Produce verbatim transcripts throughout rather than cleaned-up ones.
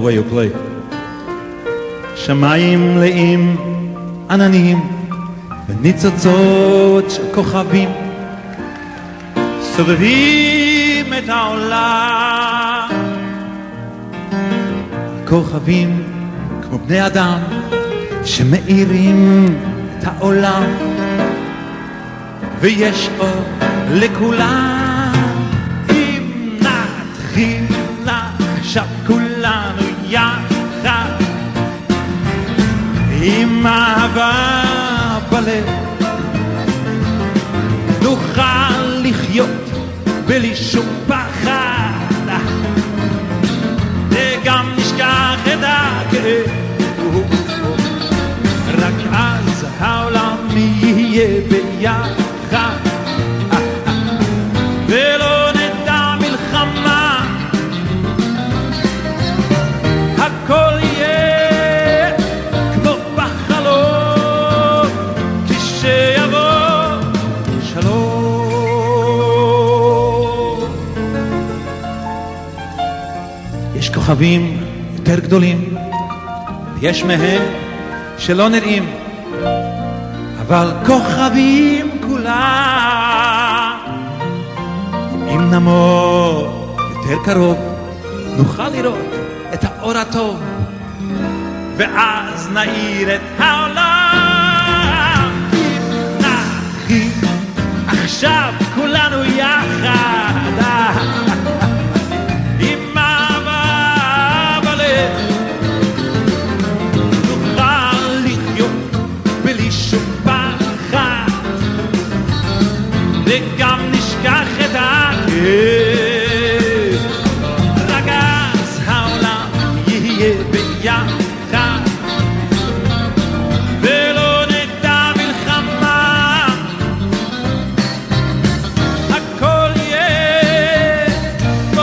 way you play. שמיים מלאים עננים וניצוצות של כוכבים סובבים את העולם. כוכבים כמו בני אדם שמאירים את העולם, ויש אור לכולם. אם נתחיל עכשיו כולנו יחד עם אהבה בלב, נוכל לחיות בלי שום פחד, וגם נשכח את הכאב. רק אז העולם יהיה ביחד, ולא נדע מלחמה. הכל יהיה כמו בחלום כשיבוא שלום. יש כוכבים יותר גדולים, יש מהם שלא נראים, אבל כוכבים כולם. אם נעמוד יותר קרוב נוכל לראות את האור הטוב, ואז נאיר את העולם. אם נתחיל עכשיו כולנו יחד עם אהבה בלב, נוכל לחיות בלי שום פחד, וגם נשכח את הכאב. רק אז העולם יהיה ביחד, ולא נדע מלחמה. הכל יהיה כמו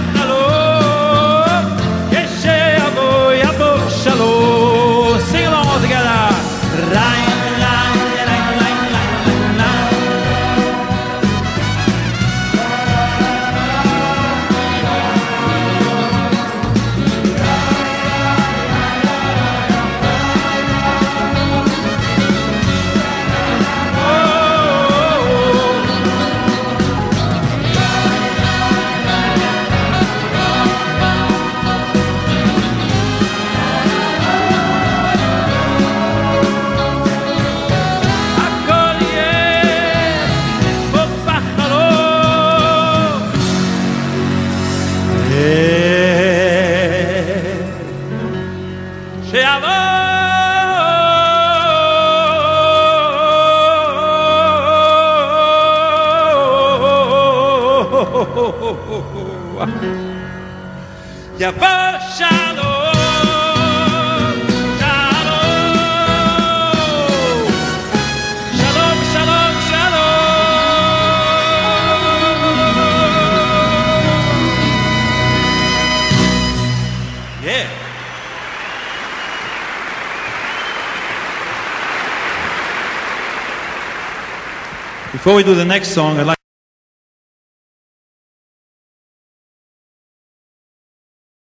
בחלום כשיבוא יבוא שלום. Sing along all together. Right. יבוא שלום, שלום, שלום, שלום, שלום. Yeah. Before we do the next song, I'd like